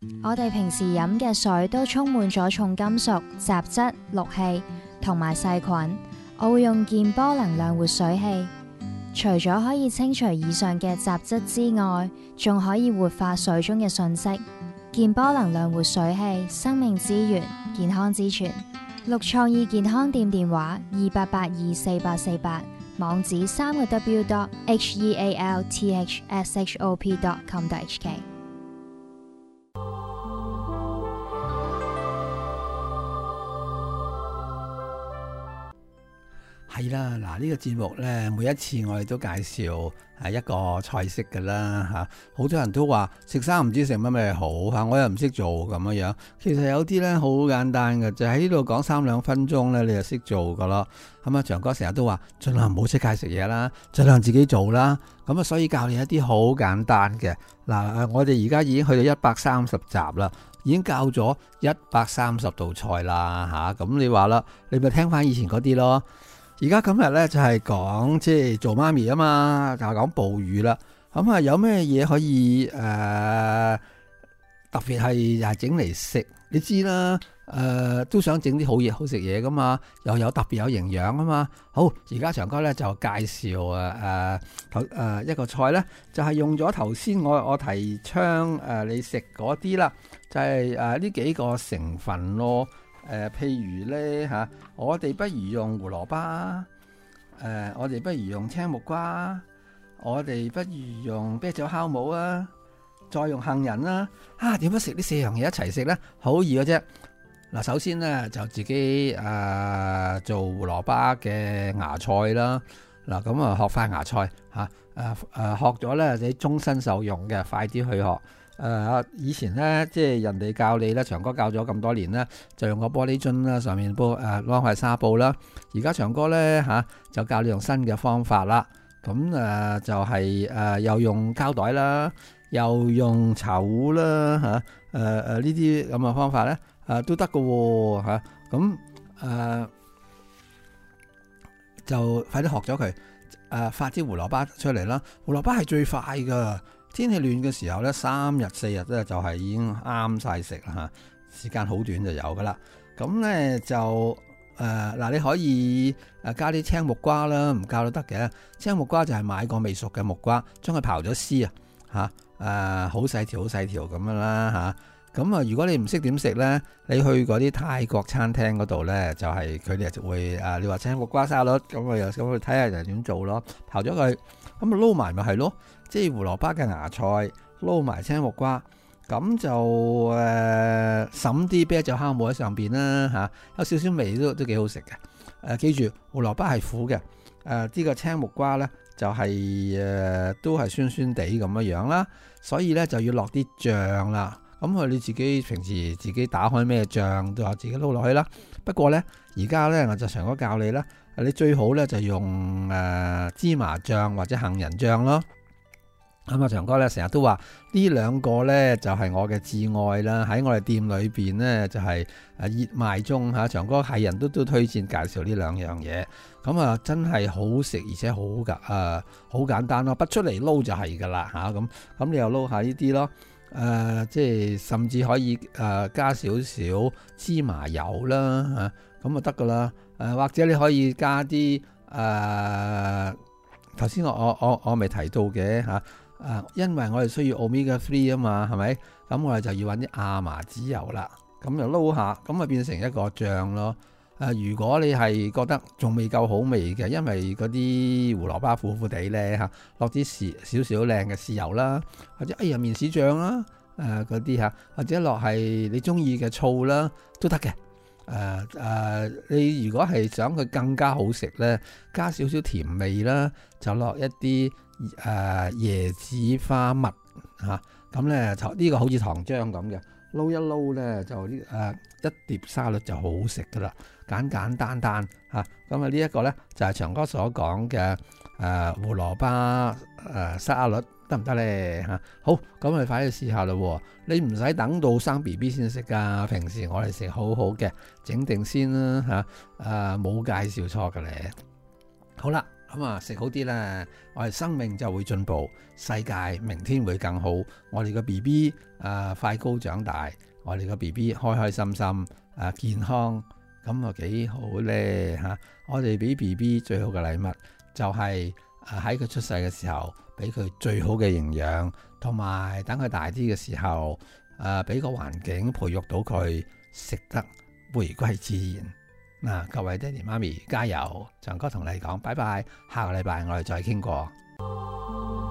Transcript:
我哋平時飲嘅水都充滿咗重金屬、雜質、氯氣同埋細菌。我會用健波能量活水器，除咗可以清除以上嘅雜質之外，仲可以活化水中嘅訊息。健波能量活水器，生命之源，健康之泉。綠創意健康店電話28824848，網址3w.healthshop.com.hk。 係啦，嗱呢個節目呢，每一次我哋都介紹一個菜式噶啦嚇，好多人都話食生唔知食乜咩好嚇，我又唔識做咁樣。其實有啲呢好簡單嘅，就喺呢度講3-2分鐘呢，你就識做噶咯。咁啊，長哥成日都話盡量唔好出街食嘢啦，盡量自己做啦。咁啊，所以教你一啲好簡單嘅嗱，我哋而家已經去到130集啦，已經教咗130道菜啦嚇。咁你話啦，你咪聽翻以前嗰啲咯。而家今日咧就係講即係做媽咪啊嘛，就係講捕魚啦。咁啊有咩嘢可以特別係整嚟食？你知啦，都想整啲好嘢好食嘢噶嘛，又有特別有營養啊嘛。好，而家長哥咧就介紹一個菜咧，就係用咗頭先我提倡你食嗰啲啦，就係呢幾個成分咯。譬如咧嚇，我哋不如用胡蘿蔔，我哋不如用青木瓜，我哋不如用啤酒酵母啊，再用杏仁啦。點樣食呢4樣嘢一齊食咧？好易嘅啫。嗱，首先咧就自己做胡蘿蔔嘅芽菜啦。嗱，咁啊學塊芽菜嚇，學咗咧你終身受用嘅，快啲去學。以前咧，即係人哋教你咧，長哥教咗咁多年咧，就用個玻璃樽啦，上面攞塊紗布啦。而家長哥咧就教你用新嘅方法啦。咁就係又用膠袋啦，又用茶壺啦呢啲咁嘅方法咧都得㗎喎嚇。咁就快啲學咗佢發啲胡蘿蔔出嚟啦。胡蘿蔔係最快㗎。天氣暖嘅時候咧，3日4日咧就係已經啱晒食啦嚇，時間好短就有噶啦。咁咧就嗱，你可以加啲青木瓜啦，唔加都得嘅。青木瓜就係買個未熟嘅木瓜，將佢刨咗絲好細條好細條咁樣啦嚇。咁如果你唔識點食咧，你去嗰啲泰國餐廳嗰度咧，就係佢哋就會你話青木瓜沙律咁又咁去睇下人點做咯。刨咗佢，咁撈埋咪係咯。即係胡蘿蔔嘅芽菜撈埋青木瓜，咁就滲啲啤酒酵母喺上邊啦嚇，有少少味都幾好食嘅。記住胡蘿蔔係苦嘅，呢個青木瓜咧就係都係酸酸地咁樣啦，所以咧就要落啲醬啦。咁你自己平時自己打開咩醬都話自己撈落去啦。不過咧而家咧我就長哥教你啦，你最好咧就用芝麻醬或者杏仁醬咯。咁啊，長哥咧成日都話呢兩個咧就係我嘅至愛啦，喺我哋店裏邊咧就係熱賣中嚇。長哥係人都推薦介紹呢兩樣嘢，咁啊真係好食而且好好簡單咯，不出嚟撈就係噶啦嚇。咁你又撈下呢啲咯，即係甚至可以加少少芝麻油啦嚇，咁就得噶啦。或者你可以加啲頭先我未提到嘅嚇。因為我哋需要 Omega 3啊嘛，係咪？咁我哋就要揾啲亞麻籽油啦，咁就撈下，咁啊變成一個醬咯。如果你係覺得仲未夠好味嘅，因為嗰啲胡蘿蔔苦苦地咧嚇，落啲少少靚嘅豉油啦，或者麵豉醬啦，嗰啲嚇，或者落係你中意嘅醋啦，都得嘅。你如果係想佢更加好食咧，加少少甜味啦，就落一啲椰子花蜜嚇，咁咧就呢個好似糖漿咁嘅，撈一撈咧就一碟沙律就好食噶啦，簡簡單單嚇。咁呢一個咧就係長哥所講嘅胡蘿蔔沙律，得唔得咧嚇？好，咁你快啲試下咯。你唔使等到生 BB 先食噶，平時我哋食好好嘅，整定先啦嚇。冇介紹錯嘅咧。好啦， 咁啊食好啲啦，我哋生命就會進步，世界明天會更好。我哋個 BB 快高長大，我哋個 BB 開開心心健康，咁啊幾好咧嚇！我哋俾 BB 最好嘅禮物就係喺佢出世嘅時候俾佢最好嘅營養，同埋等佢大啲嘅時候俾個環境培育到佢食得回歸自然。嗱，各位爹哋媽咪加油！長哥同你講，拜拜，下個禮拜我哋再傾過。